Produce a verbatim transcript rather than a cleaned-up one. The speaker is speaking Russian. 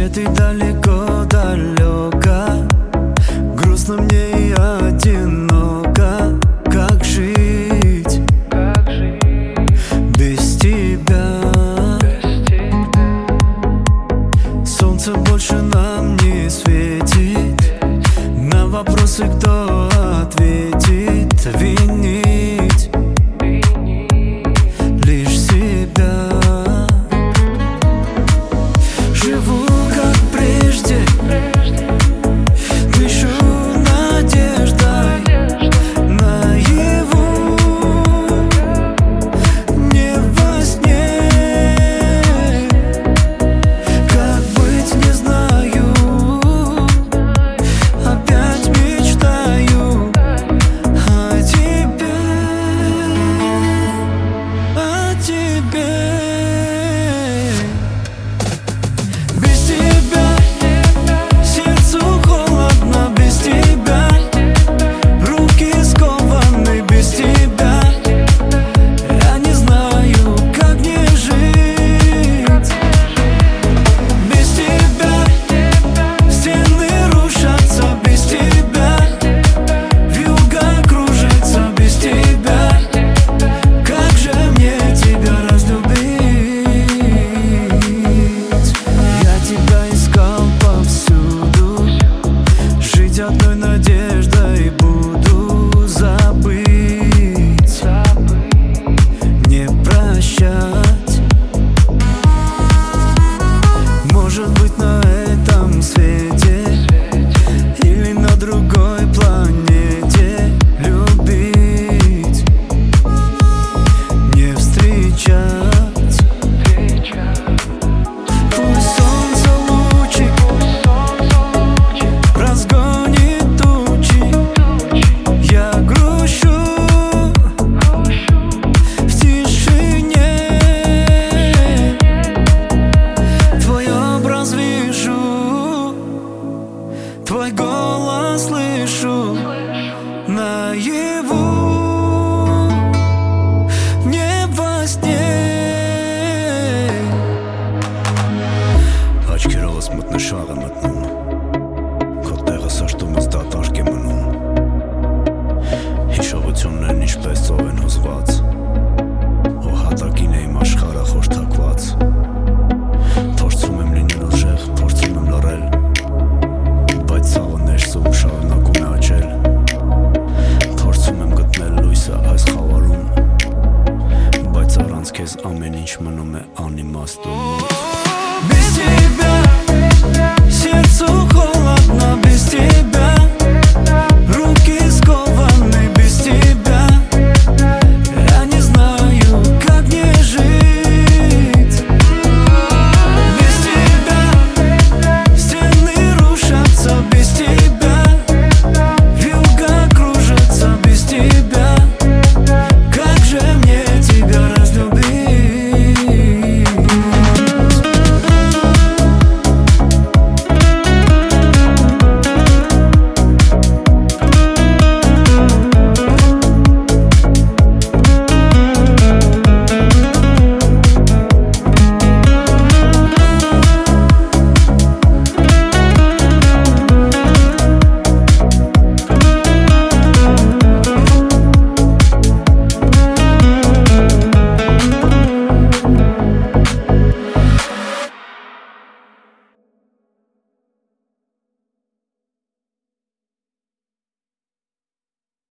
ты далеко-далеко, грустно мне и одиноко. Как жить, как жить без тебя? без тебя? Солнце больше нам не светит, на вопросы кто ответит? Винить, Винить лишь себя. Живу как прежде, прежде, дышу надеждой, наяву, не во сне. Как быть, не знаю, опять мечтаю о тебе, о тебе. Без тебя сердцу холодно, без тебя руки скованы, без тебя я не знаю, как мне жить. Без тебя стены рушатся, без тебя вьюга кружится, без тебя как же мне тебя разлюбить? Я тебя искал повсюду, жить одной надеждой буду. Забыть, не прощать. Может быть, на этом свете или на другой планете любить, не встречать. Пусть солнце лучик разгонит тучи, я грущу в тишине. Твой образ вижу, твой голос слышу наяву, не во сне. Очки ролл смутно шагом от